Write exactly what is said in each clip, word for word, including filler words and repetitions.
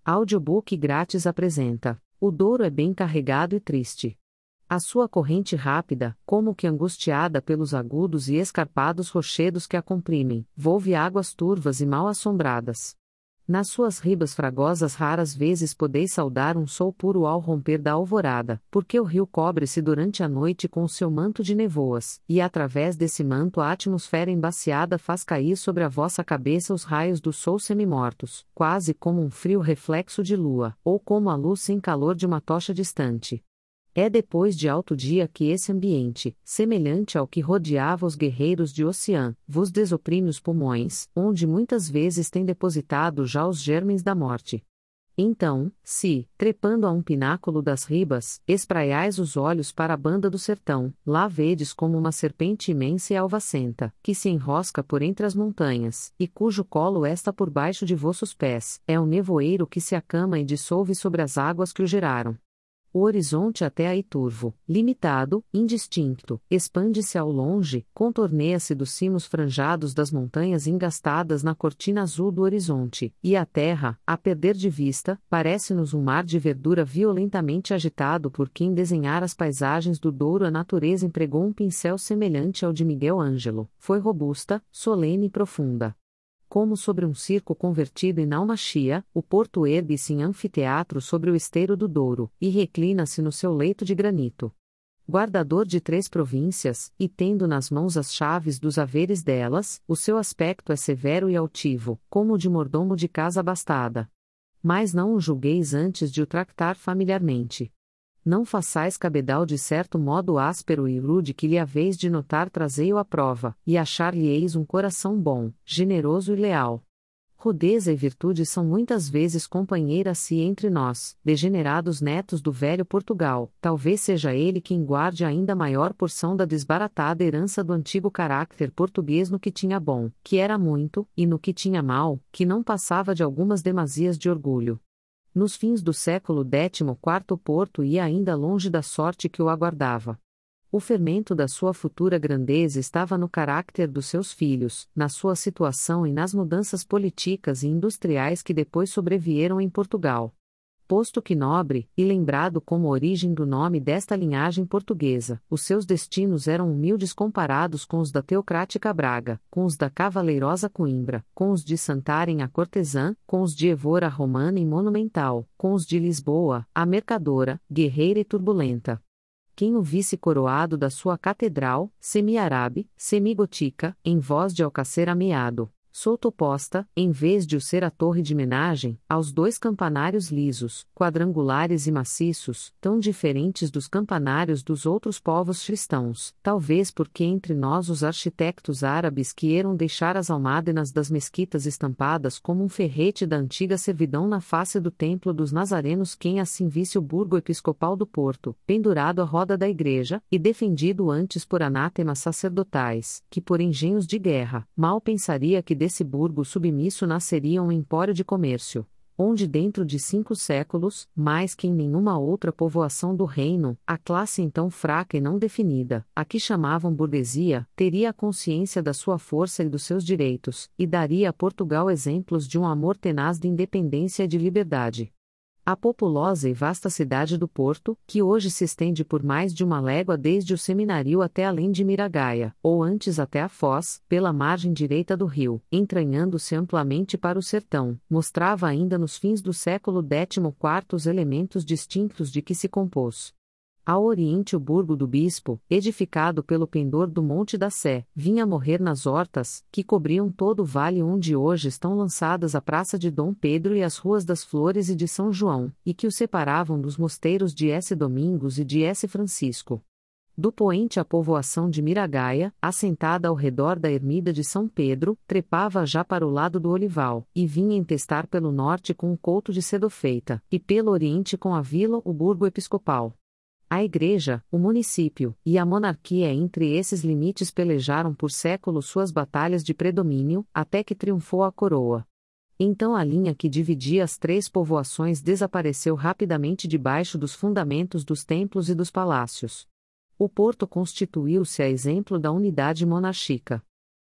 Audiobook grátis apresenta: O Douro é bem carregado e triste. A sua corrente rápida, como que angustiada pelos agudos e escarpados rochedos que a comprimem, volve águas turvas e mal assombradas. Nas suas ribas fragosas raras vezes podeis saudar um sol puro ao romper da alvorada, porque o rio cobre-se durante a noite com o seu manto de nevoas, e através desse manto a atmosfera embaciada faz cair sobre a vossa cabeça os raios do sol semimortos, quase como um frio reflexo de lua, ou como a luz sem calor de uma tocha distante. É depois de alto dia que esse ambiente, semelhante ao que rodeava os guerreiros de Ossian, vos desoprime os pulmões, onde muitas vezes tem depositado já os germens da morte. Então, se, trepando a um pináculo das ribas, espraiais os olhos para a banda do sertão, lá vedes como uma serpente imensa e alvacenta, que se enrosca por entre as montanhas, e cujo colo está por baixo de vossos pés, é um nevoeiro que se acama e dissolve sobre as águas que o geraram. O horizonte até aí turvo, limitado, indistinto, expande-se ao longe, contorneia-se dos cimos franjados das montanhas engastadas na cortina azul do horizonte, e a terra, a perder de vista, parece-nos um mar de verdura violentamente agitado por quem desenhar as paisagens do Douro. A natureza empregou um pincel semelhante ao de Miguel Ângelo, foi robusta, solene e profunda. Como sobre um circo convertido em almachia, o porto ergue-se em anfiteatro sobre o esteiro do Douro, e reclina-se no seu leito de granito. Guardador de três províncias, e tendo nas mãos as chaves dos haveres delas, o seu aspecto é severo e altivo, como o de mordomo de casa abastada. Mas não o julgueis antes de o tractar familiarmente. Não façais cabedal de certo modo áspero e rude que lhe haveis de notar trazei-o à prova, e achar-lhe-eis um coração bom, generoso e leal. Rudeza e virtude são muitas vezes companheiras se entre nós, degenerados netos do velho Portugal, talvez seja ele quem guarde ainda maior porção da desbaratada herança do antigo carácter português no que tinha bom, que era muito, e no que tinha mal, que não passava de algumas demasias de orgulho. Nos fins do século décimo quarto o Porto ia ainda longe da sorte que o aguardava. O fermento da sua futura grandeza estava no carácter dos seus filhos, na sua situação e nas mudanças políticas e industriais que depois sobrevieram em Portugal. Posto que nobre, e lembrado como origem do nome desta linhagem portuguesa, os seus destinos eram humildes comparados com os da teocrática Braga, com os da cavaleirosa Coimbra, com os de Santarém a cortesã, com os de Évora romana e monumental, com os de Lisboa, a mercadora, guerreira e turbulenta. Quem o visse coroado da sua catedral, semi-árabe, semi-gotica, em voz de alcacer ameado, solto-posta, em vez de o ser a torre de menagem, aos dois campanários lisos, quadrangulares e maciços, tão diferentes dos campanários dos outros povos cristãos, talvez porque entre nós os arquitetos árabes queiram deixar as almádenas das mesquitas estampadas como um ferrete da antiga servidão na face do templo dos nazarenos. Quem assim visse o burgo episcopal do Porto, pendurado à roda da igreja, e defendido antes por anátemas sacerdotais, que por engenhos de guerra, mal pensaria que desse burgo submisso nasceria um empório de comércio, onde dentro de cinco séculos, mais que em nenhuma outra povoação do reino, a classe então fraca e não definida, a que chamavam burguesia, teria a consciência da sua força e dos seus direitos, e daria a Portugal exemplos de um amor tenaz de independência e de liberdade. A populosa e vasta cidade do Porto, que hoje se estende por mais de uma légua desde o seminário até além de Miragaia, ou antes até a Foz, pela margem direita do rio, entranhando-se amplamente para o sertão, mostrava ainda nos fins do século décimo quarto os elementos distintos de que se compôs. Ao oriente o burgo do Bispo, edificado pelo pendor do Monte da Sé, vinha morrer nas hortas, que cobriam todo o vale onde hoje estão lançadas a Praça de Dom Pedro e as Ruas das Flores e de São João, e que o separavam dos mosteiros de S. Domingos e de S. Francisco. Do poente a povoação de Miragaia, assentada ao redor da ermida de São Pedro, trepava já para o lado do Olival, e vinha entestar pelo norte com o couto de Sedofeita, e pelo oriente com a vila o burgo episcopal. A Igreja, o município, e a monarquia entre esses limites pelejaram por séculos suas batalhas de predomínio, até que triunfou a coroa. Então a linha que dividia as três povoações desapareceu rapidamente debaixo dos fundamentos dos templos e dos palácios. O Porto constituiu-se a exemplo da unidade monárquica.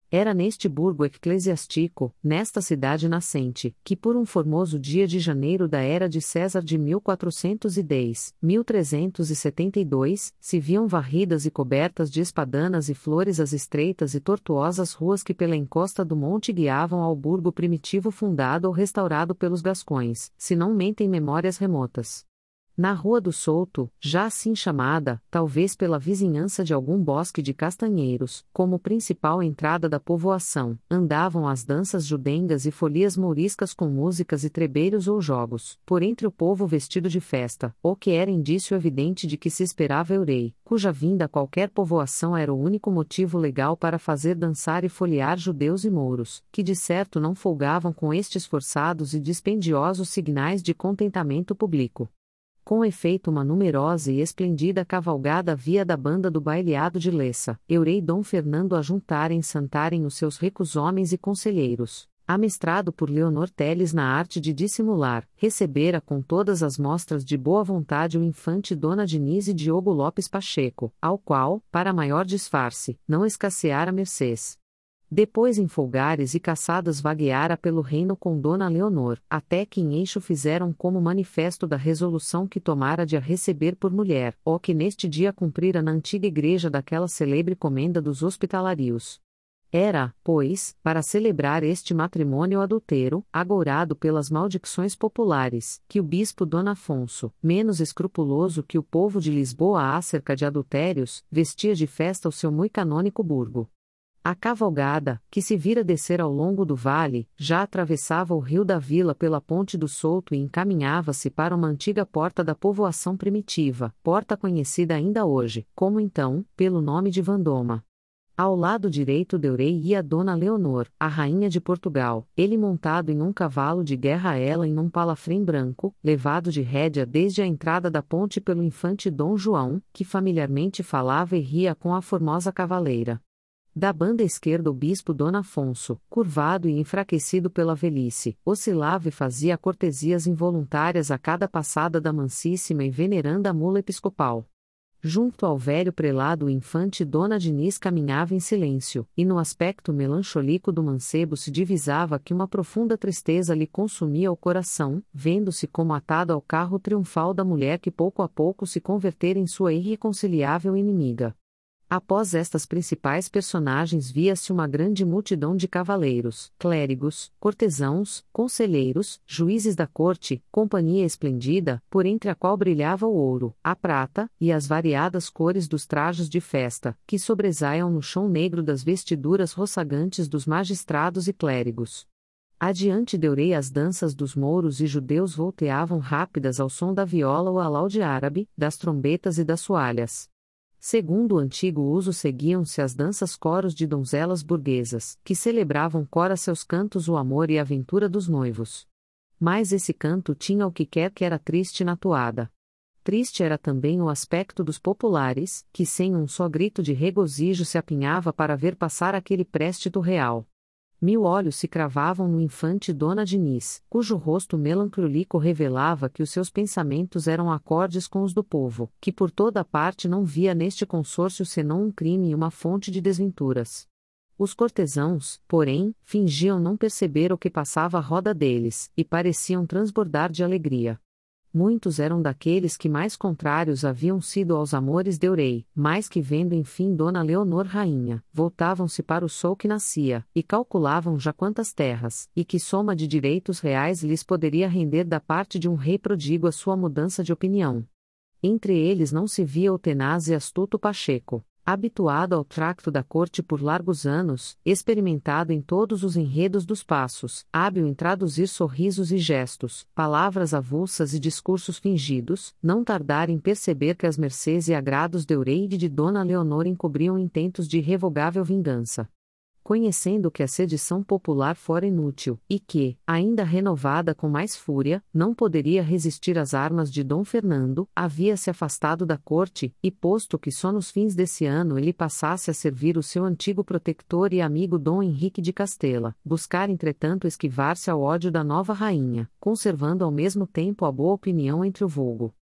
Era neste burgo eclesiástico, nesta cidade nascente, que por um formoso dia de janeiro da era de César de mil quatrocentos e dez, mil trezentos e setenta e dois, se viam varridas e cobertas de espadanas e flores as estreitas e tortuosas ruas que pela encosta do monte guiavam ao burgo primitivo fundado ou restaurado pelos gascões, se não mentem memórias remotas. Na Rua do Souto, já assim chamada, talvez pela vizinhança de algum bosque de castanheiros, como principal entrada da povoação, andavam as danças judengas e folias mouriscas com músicas e trebeiros ou jogos, por entre o povo vestido de festa, o que era indício evidente de que se esperava Eurei, cuja vinda a qualquer povoação era o único motivo legal para fazer dançar e foliar judeus e mouros, que de certo não folgavam com estes forçados e dispendiosos signais de contentamento público. Com efeito, uma numerosa e esplendida cavalgada via da banda do baileado de Lessa, Eurei e Dom Fernando a juntarem e santarem os seus ricos homens e conselheiros. Amestrado por Leonor Teles na arte de dissimular, recebera com todas as mostras de boa vontade o infante Dona Diniz e Diogo Lopes Pacheco, ao qual, para maior disfarce, não escasseara mercês. Depois em folgares e caçadas vagueara pelo reino com Dona Leonor, até que em eixo fizeram como manifesto da resolução que tomara de a receber por mulher, ó que neste dia cumprira na antiga igreja daquela celebre comenda dos hospitalários. Era, pois, para celebrar este matrimônio adulteiro, agourado pelas maledicções populares, que o bispo Dom Afonso, menos escrupuloso que o povo de Lisboa acerca de adultérios, vestia de festa o seu mui canônico burgo. A cavalgada, que se vira descer ao longo do vale, já atravessava o rio da Vila pela Ponte do Souto e encaminhava-se para uma antiga porta da povoação primitiva, porta conhecida ainda hoje, como então, pelo nome de Vandoma. Ao lado direito de Eurei ia Dona Leonor, a rainha de Portugal, ele montado em um cavalo de guerra, ela em um palafrém branco, levado de rédea desde a entrada da ponte pelo infante Dom João, que familiarmente falava e ria com a formosa cavaleira. Da banda esquerda o bispo Dom Afonso, curvado e enfraquecido pela velhice, oscilava e fazia cortesias involuntárias a cada passada da mansíssima e veneranda mula episcopal. Junto ao velho prelado o infante Dona Diniz caminhava em silêncio, e no aspecto melancholico do mancebo se divisava que uma profunda tristeza lhe consumia o coração, vendo-se como atado ao carro triunfal da mulher que pouco a pouco se convertera em sua irreconciliável inimiga. Após estas principais personagens via-se uma grande multidão de cavaleiros, clérigos, cortesãos, conselheiros, juízes da corte, companhia esplendida, por entre a qual brilhava o ouro, a prata, e as variadas cores dos trajos de festa, que sobresaiam no chão negro das vestiduras roçagantes dos magistrados e clérigos. Adiante de Eurei as danças dos mouros e judeus volteavam rápidas ao som da viola ou alaúde árabe, das trombetas e das soalhas. Segundo o antigo uso seguiam-se as danças coros de donzelas burguesas, que celebravam cora seus cantos o amor e a aventura dos noivos. Mas esse canto tinha o que quer que era triste na toada. Triste era também o aspecto dos populares, que sem um só grito de regozijo se apinhava para ver passar aquele préstito real. Mil olhos se cravavam no infante Dona Diniz, cujo rosto melancólico revelava que os seus pensamentos eram acordes com os do povo, que por toda parte não via neste consórcio senão um crime e uma fonte de desventuras. Os cortesãos, porém, fingiam não perceber o que passava à roda deles, e pareciam transbordar de alegria. Muitos eram daqueles que mais contrários haviam sido aos amores de Eurei, mas que vendo enfim Dona Leonor rainha, voltavam-se para o sol que nascia, e calculavam já quantas terras, e que soma de direitos reais lhes poderia render da parte de um rei prodígio a sua mudança de opinião. Entre eles não se via o tenaz e astuto Pacheco, habituado ao tracto da corte por largos anos, experimentado em todos os enredos dos passos, hábil em traduzir sorrisos e gestos, palavras avulsas e discursos fingidos, não tardar em perceber que as mercês e agrados de Eurei e de Dona Leonor encobriam intentos de irrevogável vingança. Conhecendo que a sedição popular fora inútil, e que, ainda renovada com mais fúria, não poderia resistir às armas de Dom Fernando, havia-se afastado da corte, e posto que só nos fins desse ano ele passasse a servir o seu antigo protector e amigo Dom Henrique de Castela, buscar entretanto esquivar-se ao ódio da nova rainha, conservando ao mesmo tempo a boa opinião entre o vulgo.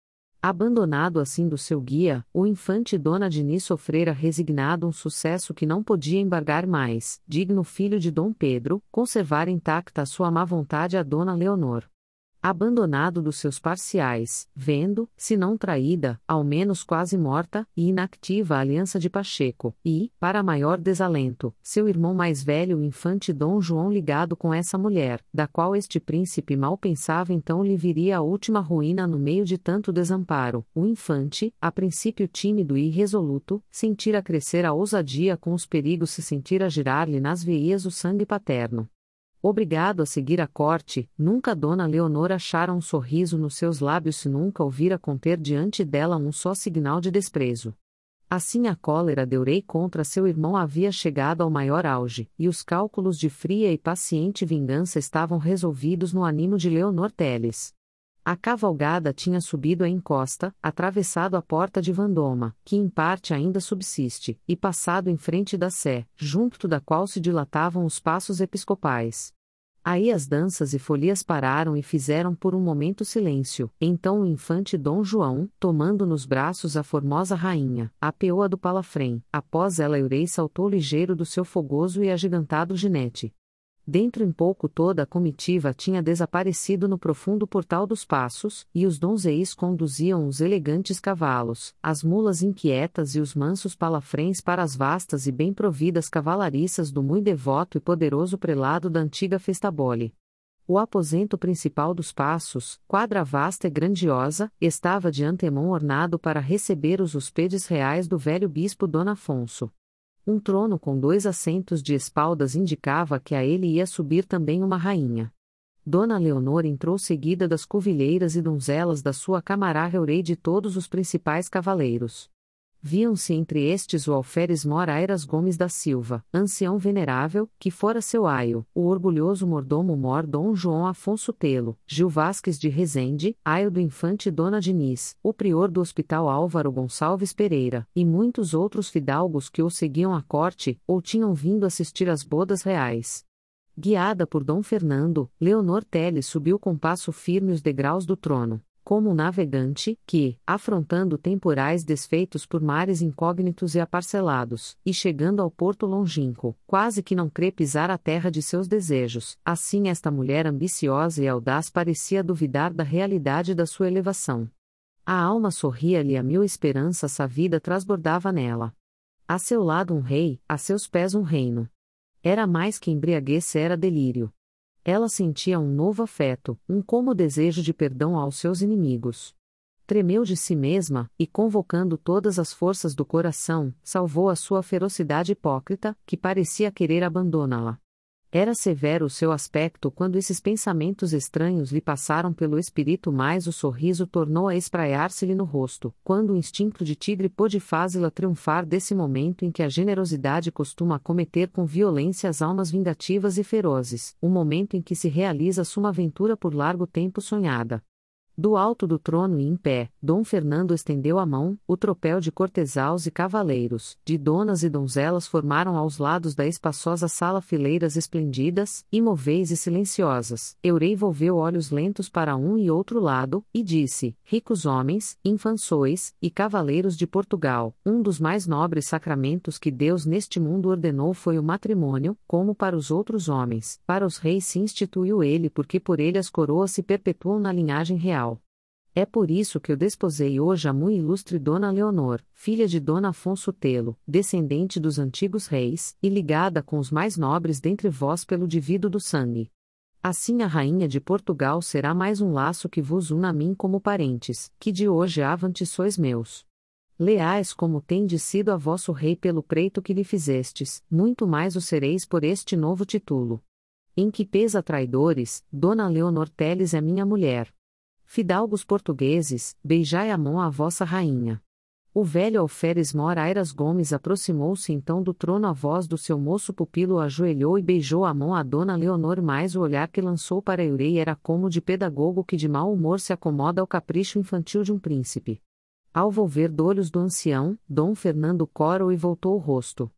Abandonado assim do seu guia, o infante Dona Diniz sofrera resignado um sucesso que não podia embargar mais, digno filho de Dom Pedro, conservar intacta a sua má vontade a Dona Leonor. Abandonado dos seus parciais, vendo, se não traída, ao menos quase morta, e inactiva a aliança de Pacheco, e, para maior desalento, seu irmão mais velho o infante Dom João ligado com essa mulher, da qual este príncipe mal pensava então lhe viria a última ruína no meio de tanto desamparo, o infante, a princípio tímido e irresoluto, sentira crescer a ousadia com os perigos se sentira girar-lhe nas veias o sangue paterno. Obrigado a seguir a corte, nunca Dona Leonor achara um sorriso nos seus lábios se nunca ouvira conter diante dela um só signal de desprezo. Assim a cólera de Eurei contra seu irmão havia chegado ao maior auge, e os cálculos de fria e paciente vingança estavam resolvidos no animo de Leonor Teles. A cavalgada tinha subido a encosta, atravessado a porta de Vandoma, que em parte ainda subsiste, e passado em frente da Sé, junto da qual se dilatavam os passos episcopais. Aí as danças e folias pararam e fizeram por um momento silêncio, então o infante Dom João, tomando nos braços a formosa rainha, apeou-a do palafrém, após ela Eurei saltou ligeiro do seu fogoso e agigantado ginete. Dentro em pouco toda a comitiva tinha desaparecido no profundo portal dos passos, e os donzeis conduziam os elegantes cavalos, as mulas inquietas e os mansos palafrens para as vastas e bem providas cavalariças do muito devoto e poderoso prelado da antiga Festabole. O aposento principal dos passos, quadra vasta e grandiosa, estava de antemão ornado para receber os hospedes reais do velho bispo Dom Afonso. Um trono com dois assentos de espaldas indicava que a ele ia subir também uma rainha. Dona Leonor entrou seguida das covilheiras e donzelas da sua camará Eurei de todos os principais cavaleiros. Viam-se entre estes o alferes Mor Airas Gomes da Silva, ancião venerável, que fora seu aio, o orgulhoso mordomo Mor Dom João Afonso Telo, Gil Vasques de Rezende, aio do infante Dona Diniz, o prior do Hospital Álvaro Gonçalves Pereira, e muitos outros fidalgos que o seguiam à corte, ou tinham vindo assistir às bodas reais. Guiada por Dom Fernando, Leonor Teles subiu com passo firme os degraus do trono. Como um navegante, que, afrontando temporais desfeitos por mares incógnitos e aparcelados, e chegando ao porto longínquo, quase que não crê pisar a terra de seus desejos, assim esta mulher ambiciosa e audaz parecia duvidar da realidade da sua elevação. A alma sorria-lhe a mil esperanças, a vida transbordava nela. A seu lado um rei, a seus pés um reino. Era mais que embriaguez, era delírio. Ela sentia um novo afeto, um como desejo de perdão aos seus inimigos. Tremeu de si mesma, e convocando todas as forças do coração, salvou a sua ferocidade hipócrita, que parecia querer abandoná-la. Era severo o seu aspecto quando esses pensamentos estranhos lhe passaram pelo espírito, mas o sorriso tornou a espraiar-se-lhe no rosto, quando o instinto de tigre pôde fazê-la triunfar desse momento em que a generosidade costuma acometer com violência as almas vingativas e ferozes, o momento em que se realiza suma aventura por largo tempo sonhada. Do alto do trono e em pé, Dom Fernando estendeu a mão, o tropel de cortesaus e cavaleiros, de donas e donzelas formaram aos lados da espaçosa sala fileiras esplêndidas, imóveis e silenciosas. Eurei volveu olhos lentos para um e outro lado, e disse, ricos homens, infanções, e cavaleiros de Portugal, um dos mais nobres sacramentos que Deus neste mundo ordenou foi o matrimônio, como para os outros homens, para os reis se instituiu ele porque por ele as coroas se perpetuam na linhagem real. É por isso que eu desposei hoje a muito ilustre Dona Leonor, filha de Dom Afonso Telo, descendente dos antigos reis, e ligada com os mais nobres dentre vós pelo divido do sangue. Assim a rainha de Portugal será mais um laço que vos una a mim como parentes, que de hoje avante sois meus. Leais como tendes sido a vosso rei pelo preito que lhe fizestes, muito mais o sereis por este novo título. Em que pesa traidores, Dona Leonor Teles é minha mulher. Fidalgos portugueses, beijai a mão à vossa rainha. O velho alferes Mor Airas Gomes aproximou-se então do trono, a voz do seu moço pupilo ajoelhou e beijou a mão a Dona Leonor, mas o olhar que lançou para Eurei era como de pedagogo que de mau humor se acomoda ao capricho infantil de um príncipe. Ao volver dolhos do ancião, Dom Fernando corou e voltou o rosto.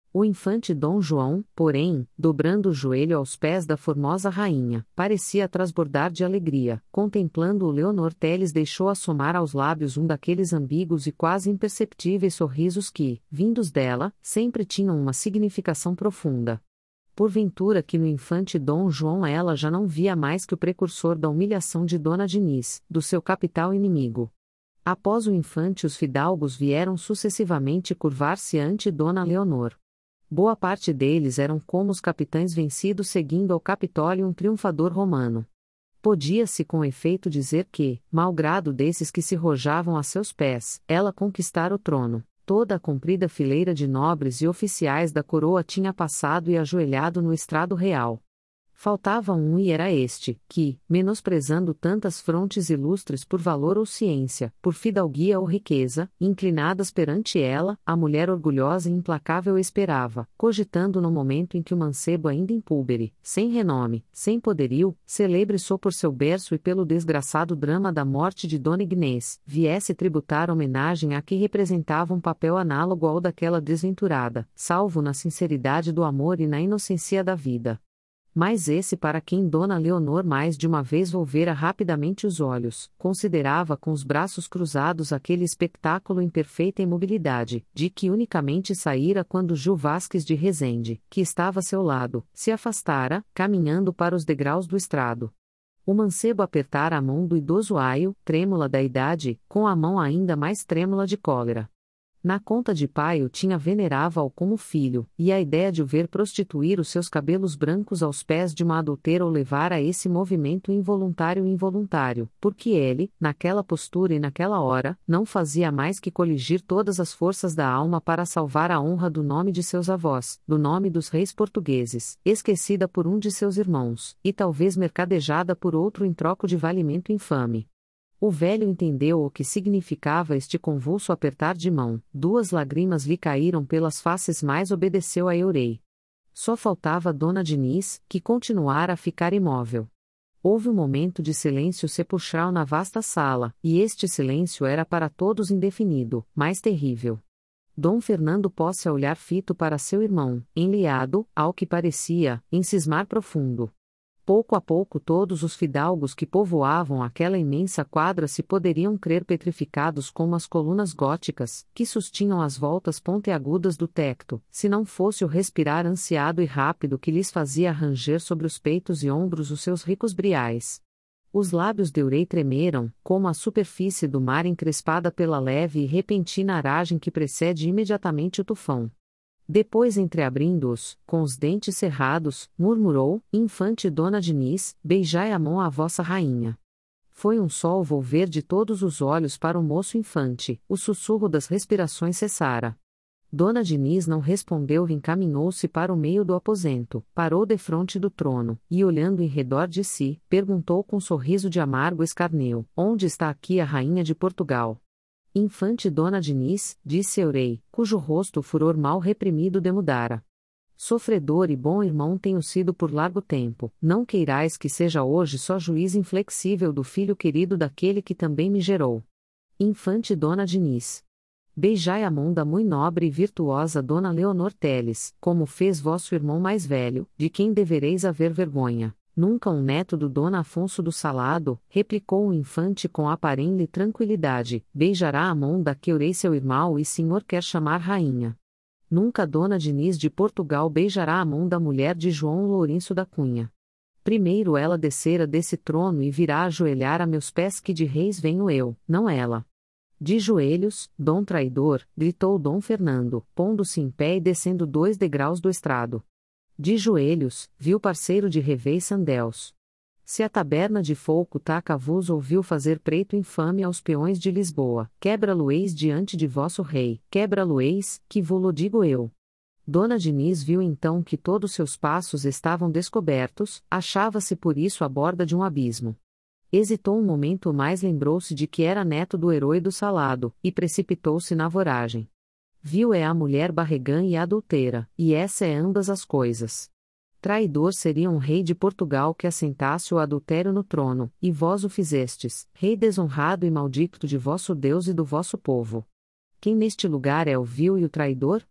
O infante Dom João, porém, dobrando o joelho aos pés da formosa rainha, parecia transbordar de alegria. Contemplando-o, Leonor Teles deixou assomar aos lábios um daqueles ambíguos e quase imperceptíveis sorrisos que, vindos dela, sempre tinham uma significação profunda. Porventura que no infante Dom João ela já não via mais que o precursor da humilhação de Dona Diniz, do seu capital inimigo. Após o infante, os fidalgos vieram sucessivamente curvar-se ante Dona Leonor. Boa parte deles eram como os capitães vencidos seguindo ao Capitólio um triunfador romano. Podia-se com efeito dizer que, malgrado desses que se rojavam a seus pés, ela conquistara o trono. Toda a comprida fileira de nobres e oficiais da coroa tinha passado e ajoelhado no estrado real. Faltava um e era este, que, menosprezando tantas frontes ilustres por valor ou ciência, por fidalguia ou riqueza, inclinadas perante ela, a mulher orgulhosa e implacável esperava, cogitando no momento em que o mancebo ainda impúbere, sem renome, sem poderio, celebre só por seu berço e pelo desgraçado drama da morte de Dona Ignez, viesse tributar homenagem a que representava um papel análogo ao daquela desventurada, salvo na sinceridade do amor e na inocência da vida. Mas esse para quem Dona Leonor mais de uma vez volvera rapidamente os olhos, considerava com os braços cruzados aquele espetáculo em perfeita imobilidade, de que unicamente saíra quando Gil Vasques de Rezende, que estava a seu lado, se afastara, caminhando para os degraus do estrado. O mancebo apertara a mão do idoso aio, trêmula da idade, com a mão ainda mais trêmula de cólera. Na conta de pai o tinha venerava-o como filho, e a ideia de o ver prostituir os seus cabelos brancos aos pés de uma adultera o levara a esse movimento involuntário e involuntário, porque ele, naquela postura e naquela hora, não fazia mais que coligir todas as forças da alma para salvar a honra do nome de seus avós, do nome dos reis portugueses, esquecida por um de seus irmãos, e talvez mercadejada por outro em troco de valimento infame. O velho entendeu o que significava este convulso apertar de mão, duas lágrimas lhe caíram pelas faces, mas obedeceu a Eurei. Só faltava Dona Diniz, que continuara a ficar imóvel. Houve um momento de silêncio sepulcral na vasta sala, e este silêncio era para todos indefinido, mais terrível. Dom Fernando pôs-se a olhar fito para seu irmão, enliado, ao que parecia, em cismar profundo. Pouco a pouco todos os fidalgos que povoavam aquela imensa quadra se poderiam crer petrificados como as colunas góticas, que sustinham as voltas pontiagudas do tecto, se não fosse o respirar ansiado e rápido que lhes fazia ranger sobre os peitos e ombros os seus ricos briais. Os lábios de Eurei tremeram, como a superfície do mar encrespada pela leve e repentina aragem que precede imediatamente o tufão. Depois, entreabrindo-os, com os dentes cerrados, murmurou: Infante Dona Diniz, beijai a mão à vossa rainha. Foi um só o volver de todos os olhos para o moço infante, o sussurro das respirações cessara. Dona Diniz não respondeu e encaminhou-se para o meio do aposento, parou defronte do trono, e olhando em redor de si, perguntou com sorriso de amargo escarneu: Onde está aqui a rainha de Portugal? Infante Dona Diniz, disse Eurei, cujo rosto o furor mal reprimido demudara. Sofredor e bom irmão tenho sido por largo tempo, não queirais que seja hoje só juiz inflexível do filho querido daquele que também me gerou. Infante Dona Diniz. Beijai a mão da mui nobre e virtuosa Dona Leonor Teles, como fez vosso irmão mais velho, de quem devereis haver vergonha. Nunca um neto do Dona Afonso do Salado, replicou o infante com aparente tranquilidade, beijará a mão da que Eurei seu irmão e senhor quer chamar rainha. Nunca Dona Diniz de Portugal beijará a mão da mulher de João Lourenço da Cunha. Primeiro ela descera desse trono e virá ajoelhar a meus pés que de reis venho eu, não ela. De joelhos, Dom traidor, gritou Dom Fernando, pondo-se em pé e descendo dois degraus do estrado. De joelhos, viu parceiro de Revei Sandels. Se a taberna de Folco-Taca vos ouviu fazer preito infame aos peões de Lisboa, quebra-lo-eis diante de vosso rei, quebra-lo-eis, que vo-lo digo eu. Dona Diniz viu então que todos seus passos estavam descobertos, achava-se por isso à borda de um abismo. Hesitou um momento, mas lembrou-se de que era neto do herói do Salado, e precipitou-se na voragem. Viu é a mulher barregã e adultera, e essa é ambas as coisas. Traidor seria um rei de Portugal que assentasse o adultério no trono, e vós o fizestes, rei desonrado e maldito de vosso Deus e do vosso povo. Quem neste lugar é o vil e o traidor?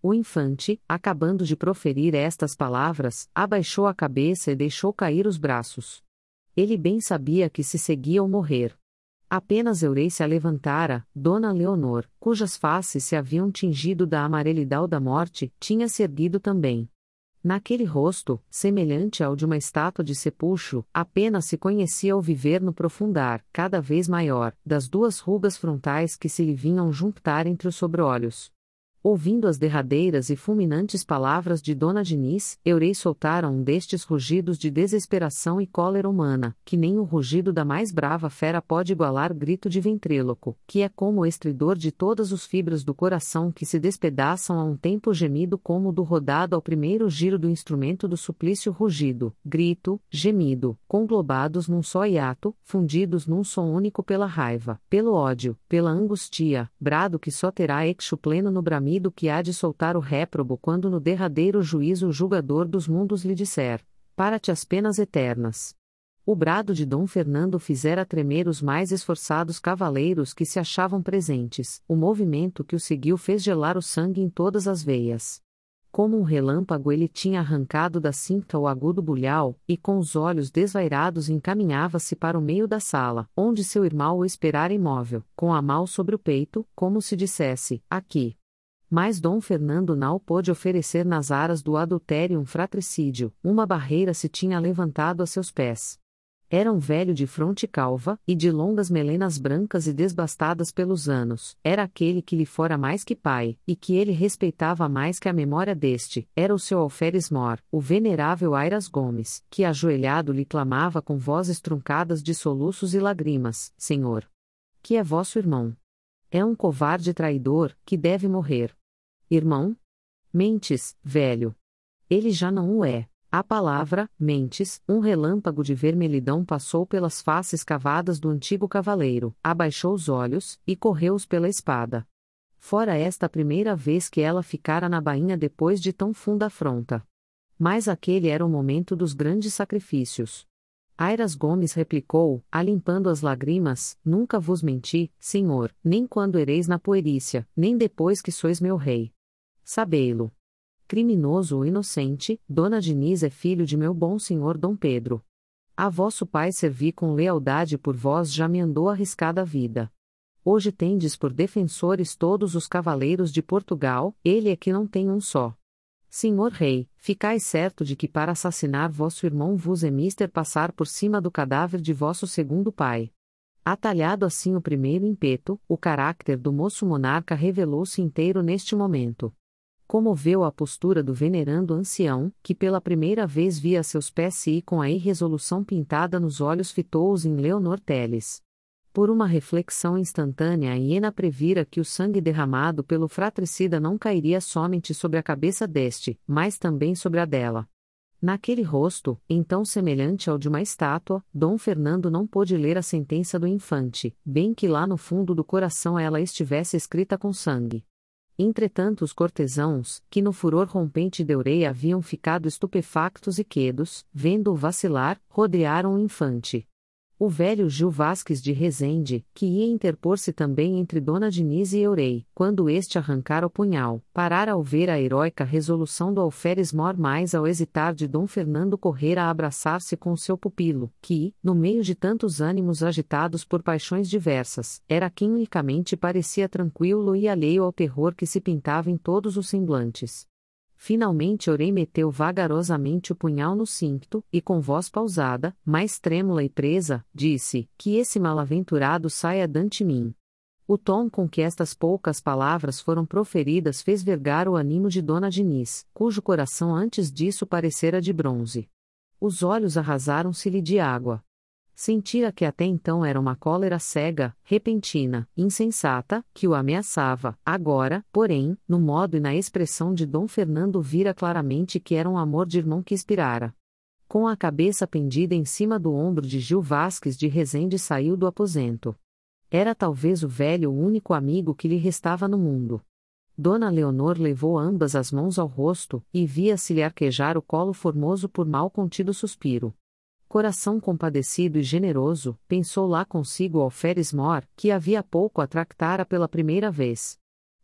O infante, acabando de proferir estas palavras, abaixou a cabeça e deixou cair os braços. Ele bem sabia que se seguiam morrer. Apenas Eurei se levantara, Dona Leonor, cujas faces se haviam tingido da amarelidão da morte, tinha se erguido também. Naquele rosto, semelhante ao de uma estátua de sepulcro, apenas se conhecia o viver no profundar, cada vez maior, das duas rugas frontais que se lhe vinham juntar entre os sobrolhos. Ouvindo as derradeiras e fulminantes palavras de Dona Diniz, Eurei soltara um destes rugidos de desesperação e cólera humana, que nem o rugido da mais brava fera pode igualar grito de ventríloco, que é como o estridor de todas as fibras do coração que se despedaçam a um tempo gemido como o do rodado ao primeiro giro do instrumento do suplício rugido, grito, gemido, conglobados num só hiato, fundidos num som único pela raiva, pelo ódio, pela angústia, brado que só terá eixo pleno no bramido do que há de soltar o réprobo quando no derradeiro juízo o julgador dos mundos lhe disser: para-te as penas eternas. O brado de Dom Fernando fizera tremer os mais esforçados cavaleiros que se achavam presentes, o movimento que o seguiu fez gelar o sangue em todas as veias. Como um relâmpago ele tinha arrancado da cinta o agudo bulhal, e com os olhos desvairados encaminhava-se para o meio da sala, onde seu irmão o esperara imóvel, com a mão sobre o peito, como se dissesse: aqui. Mas Dom Fernando não pôde oferecer nas aras do adultério um fratricídio, uma barreira se tinha levantado a seus pés. Era um velho de fronte calva, e de longas melenas brancas e desbastadas pelos anos, era aquele que lhe fora mais que pai, e que ele respeitava mais que a memória deste, era o seu alferes mor, o venerável Airas Gomes, que ajoelhado lhe clamava com vozes truncadas de soluços e lágrimas: Senhor! Que é vosso irmão? É um covarde traidor, que deve morrer. Irmão? Mentes, velho. Ele já não o é. A palavra, mentes, um relâmpago de vermelhidão passou pelas faces cavadas do antigo cavaleiro, abaixou os olhos, e correu-os pela espada. Fora esta a primeira vez que ela ficara na bainha depois de tão funda afronta. Mas aquele era o momento dos grandes sacrifícios. Airas Gomes replicou, alimpando as lágrimas: nunca vos menti, senhor, nem quando ereis na puerícia, nem depois que sois meu rei. Sabei-lo. Criminoso ou inocente, Dona Diniz é filho de meu bom senhor Dom Pedro. A vosso pai servi com lealdade, por vós já me andou arriscada a vida. Hoje tendes por defensores todos os cavaleiros de Portugal, ele é que não tem um só. Senhor rei, ficai certo de que para assassinar vosso irmão vos é mister passar por cima do cadáver de vosso segundo pai. Atalhado assim o primeiro ímpeto, o caráter do moço monarca revelou-se inteiro neste momento. Comoveu a postura do venerando ancião, que pela primeira vez via a seus pés e com a irresolução pintada nos olhos fitou-os em Leonor Teles. Por uma reflexão instantânea a hiena previra que o sangue derramado pelo fratricida não cairia somente sobre a cabeça deste, mas também sobre a dela. Naquele rosto, então semelhante ao de uma estátua, Dom Fernando não pôde ler a sentença do infante, bem que lá no fundo do coração ela estivesse escrita com sangue. Entretanto os cortesãos, que no furor rompente de Eurei haviam ficado estupefactos e quedos, vendo-o vacilar, rodearam o infante. O velho Gil Vasques de Rezende, que ia interpor-se também entre Dona Diniz e Eurei, quando este arrancara o punhal, parara ao ver a heróica resolução do alferes mor, mais ao hesitar de Dom Fernando correr a abraçar-se com seu pupilo, que, no meio de tantos ânimos agitados por paixões diversas, era quem unicamente parecia tranquilo e alheio ao terror que se pintava em todos os semblantes. Finalmente Eurei meteu vagarosamente o punhal no cinto, e com voz pausada, mais trêmula e presa, disse: que esse malaventurado saia dante mim. O tom com que estas poucas palavras foram proferidas fez vergar o ânimo de Dona Diniz, cujo coração antes disso parecera de bronze. Os olhos arrasaram-se-lhe de água. Sentira que até então era uma cólera cega, repentina, insensata, que o ameaçava. Agora, porém, no modo e na expressão de Dom Fernando vira claramente que era um amor de irmão que inspirara. Com a cabeça pendida em cima do ombro de Gil Vasques de Rezende saiu do aposento. Era talvez o velho o único amigo que lhe restava no mundo. Dona Leonor levou ambas as mãos ao rosto, e via-se-lhe arquejar o colo formoso por mal contido suspiro. Coração compadecido e generoso, pensou lá consigo o alferes mor, que havia pouco a tractara pela primeira vez.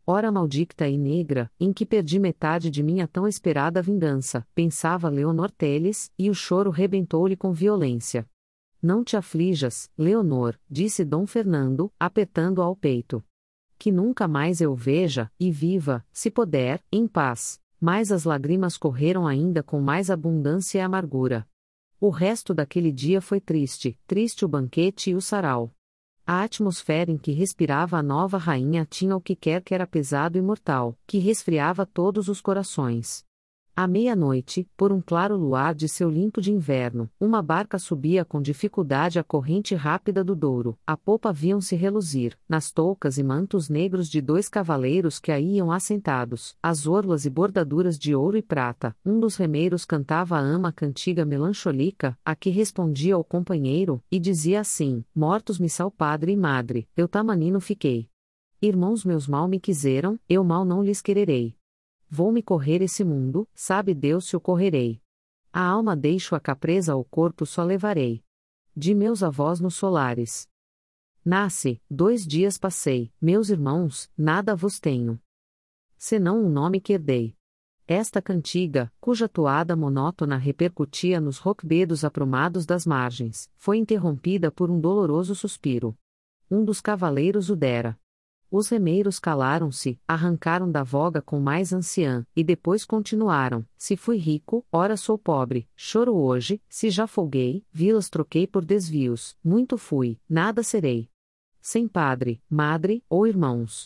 Hora maldicta e negra, em que perdi metade de minha tão esperada vingança, pensava Leonor Teles, e o choro rebentou-lhe com violência. Não te aflijas, Leonor, disse Dom Fernando, apertando-a ao peito. Que nunca mais eu veja, e viva, se puder, em paz. Mas as lágrimas correram ainda com mais abundância e amargura. O resto daquele dia foi triste, triste o banquete e o sarau. A atmosfera em que respirava a nova rainha tinha o que quer que era pesado e mortal, que resfriava todos os corações. À meia-noite, por um claro luar de seu limpo de inverno, uma barca subia com dificuldade a corrente rápida do Douro. À popa viam-se reluzir, nas toucas e mantos negros de dois cavaleiros que aí iam assentados, as orlas e bordaduras de ouro e prata. Um dos remeiros cantava a ama cantiga melancholica, a que respondia ao companheiro, e dizia assim: mortos me sal padre e madre, eu tamanino fiquei. Irmãos meus mal me quiseram, eu mal não lhes quererei. Vou-me correr esse mundo, sabe Deus se o correrei. A alma deixo-a cá presa ao corpo só levarei. De meus avós nos solares. Nasce, dois dias passei, meus irmãos, nada vos tenho. Senão um nome que herdei. Esta cantiga, cuja toada monótona repercutia nos roquedos aprumados das margens, foi interrompida por um doloroso suspiro. Um dos cavaleiros o dera. Os remeiros calaram-se, arrancaram da voga com mais anciã, e depois continuaram: se fui rico, ora sou pobre, choro hoje, se já folguei, vilas troquei por desvios, muito fui, nada serei. Sem padre, madre, ou irmãos.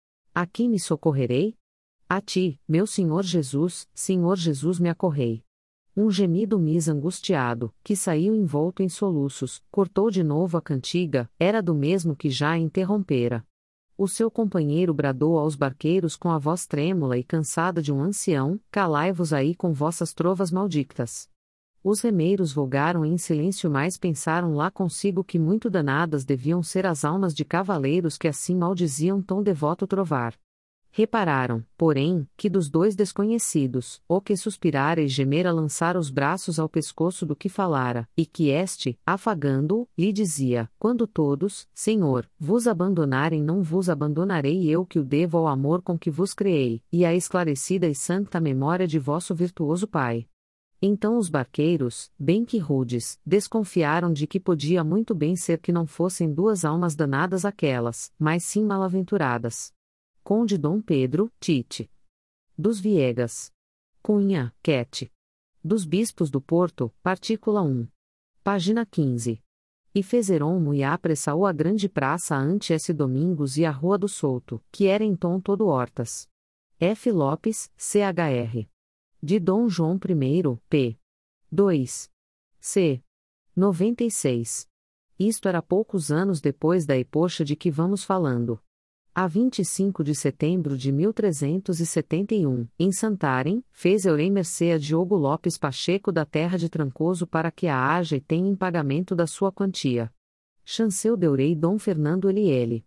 A quem me socorrerei? A ti, meu Senhor Jesus, Senhor Jesus me acorrei. Um gemido mis angustiado, que saiu envolto em soluços, cortou de novo a cantiga, era do mesmo que já a interrompera. O seu companheiro bradou aos barqueiros com a voz trêmula e cansada de um ancião: calai-vos aí com vossas trovas maldictas. Os remeiros vogaram em silêncio, mas pensaram lá consigo que muito danadas deviam ser as almas de cavaleiros que assim maldiziam tão devoto trovar. Repararam, porém, que dos dois desconhecidos, o que suspirara e gemera lançara os braços ao pescoço do que falara, e que este, afagando-o, lhe dizia: quando todos, Senhor, vos abandonarem, não vos abandonarei eu, que o devo ao amor com que vos criei, e à esclarecida e santa memória de vosso virtuoso Pai. Então os barqueiros, bem que rudes, desconfiaram de que podia muito bem ser que não fossem duas almas danadas aquelas, mas sim malaventuradas. Conde Dom Pedro, Tite. Dos Viegas. Cunha, Quete. Dos Bispos do Porto, partícula um. Página quinze. E fezeron mu e apressau a grande praça ante S. Domingos e a Rua do Souto, que era então todo hortas. F. Lopes, C H R. De Dom João I, p. dois. C. noventa e seis. Isto era poucos anos depois da epocha de que vamos falando. A vinte e cinco de setembro de mil trezentos e setenta e um, em Santarém, fez Eurém mercê a Diogo Lopes Pacheco da terra de Trancoso para que a haja e tenha em pagamento da sua quantia. Chanceu Deurei Dom Fernando Eliele.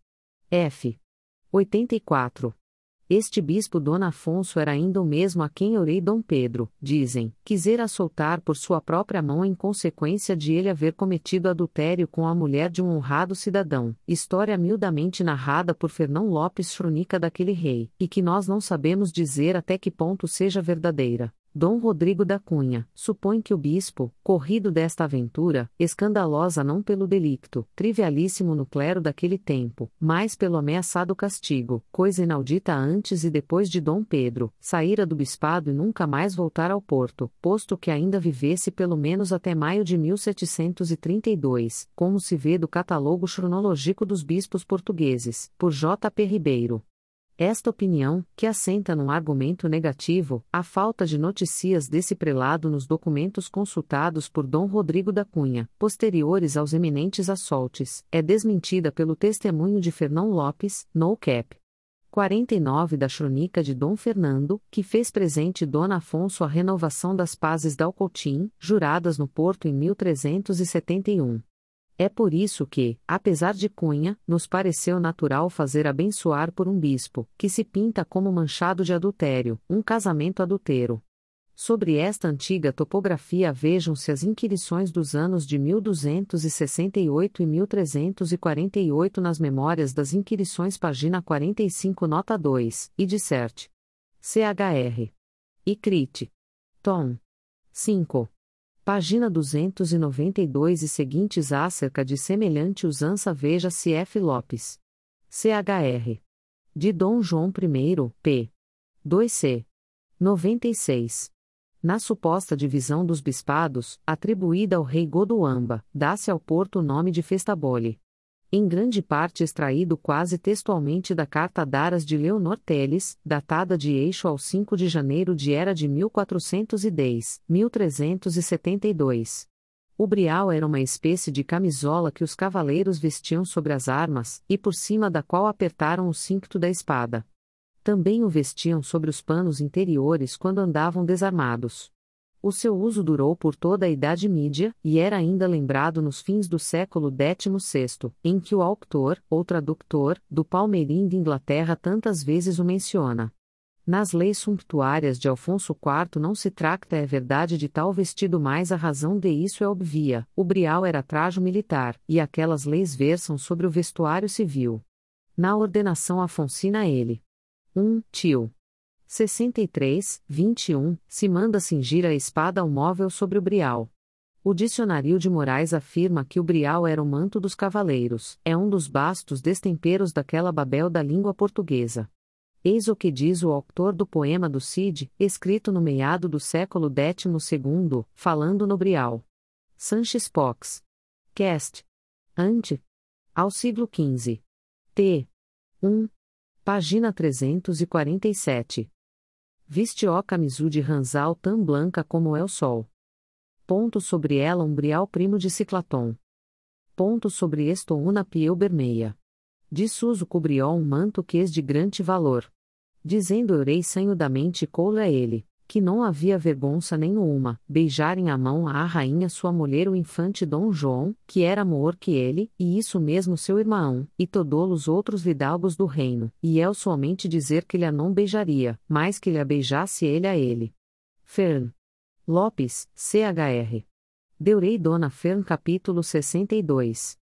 F. oitenta e quatro. Este bispo Dom Afonso era ainda o mesmo a quem Eurei Dom Pedro, dizem, quisera soltar por sua própria mão em consequência de ele haver cometido adultério com a mulher de um honrado cidadão, história miudamente narrada por Fernão Lopes Chronica daquele rei, e que nós não sabemos dizer até que ponto seja verdadeira. Dom Rodrigo da Cunha, supõe que o bispo, corrido desta aventura, escandalosa não pelo delicto, trivialíssimo no clero daquele tempo, mas pelo ameaçado castigo, coisa inaudita antes e depois de Dom Pedro, saíra do bispado e nunca mais voltar ao Porto, posto que ainda vivesse pelo menos até maio de mil setecentos e trinta e dois, como se vê do Catálogo Chronológico dos Bispos Portugueses, por J. P. Ribeiro. Esta opinião, que assenta num argumento negativo, a falta de notícias desse prelado nos documentos consultados por Dom Rodrigo da Cunha, posteriores aos eminentes assoltes, é desmentida pelo testemunho de Fernão Lopes, no cap. quarenta e nove da Chronica de Dom Fernando, que fez presente Dona Afonso a renovação das pazes d'Alcoutim, juradas no Porto em mil trezentos e setenta e um. É por isso que, apesar de Cunha, nos pareceu natural fazer abençoar por um bispo, que se pinta como manchado de adultério, um casamento adultero. Sobre esta antiga topografia vejam-se as inquirições dos anos de mil duzentos e sessenta e oito e mil trezentos e quarenta e oito nas Memórias das Inquirições página quarenta e cinco nota dois, e disserte. C H R. E Crit. Tom. cinco. Página duzentos e noventa e dois e seguintes acerca de semelhante usança veja-se F. Lopes. C H R. De Dom João I, p. dois C. noventa e seis. Na suposta divisão dos bispados, atribuída ao rei Godoamba, dá-se ao porto o nome de Festabole. Em grande parte extraído quase textualmente da Carta d'Aras de Leonor Teles, datada de Eixo ao cinco de janeiro de era de mil quatrocentos e dez, mil trezentos e setenta e dois. O brial era uma espécie de camisola que os cavaleiros vestiam sobre as armas, e por cima da qual apertaram o cincto da espada. Também o vestiam sobre os panos interiores quando andavam desarmados. O seu uso durou por toda a Idade Mídia, e era ainda lembrado nos fins do século décimo sexto, em que o autor, ou tradutor, do Palmeirim de Inglaterra tantas vezes o menciona. Nas leis sumptuárias de Alfonso quarto não se tracta é verdade de tal vestido, mas a razão de isso é óbvia: o brial era trajo militar, e aquelas leis versam sobre o vestuário civil. Na ordenação afonsina ele. um. Tio. sessenta e três, vinte e um, se manda cingir a espada ao móvel sobre o brial. O Dicionário de Moraes afirma que o brial era o manto dos cavaleiros, é um dos bastos destemperos daquela Babel da língua portuguesa. Eis o que diz o autor do poema do Cid, escrito no meado do século décimo segundo, falando no brial. Sanches Pox. Cast. Ante. Ao siglo quinze. T. um. Página trezentos e quarenta e sete. Viste ó camisu de ranzal tão blanca como é o sol. Ponto sobre ela um brial primo de Ciclatom. Ponto sobre esto una piel bermeia. De suso cobrió um manto que es de grande valor. Dizendo eurei sanhudamente coula ele, que não havia vergonça nenhuma, beijarem a mão à rainha sua mulher o infante Dom João, que era moor que ele, e isso mesmo seu irmão, e todos os outros vidalgos do reino, e eu somente dizer que lhe a não beijaria, mas que lhe a beijasse ele a ele. Fern. Lopes, C H R. Deurei Dona Fern capítulo sessenta e dois.